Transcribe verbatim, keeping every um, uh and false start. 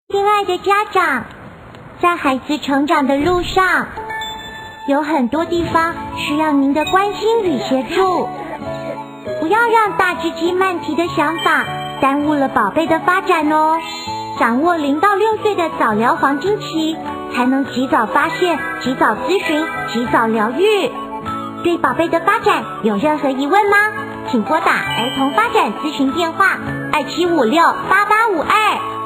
亲爱的家长，在孩子成长的路上，有很多地方需要您的关心与协助。不要让大只鸡慢啼的想法耽误了宝贝的发展哦。掌握零到六岁的早疗黄金期，才能及早发现、及早咨询、及早疗愈。对宝贝的发展有任何疑问吗？请拨打儿童发展咨询电话二七五六八八五二。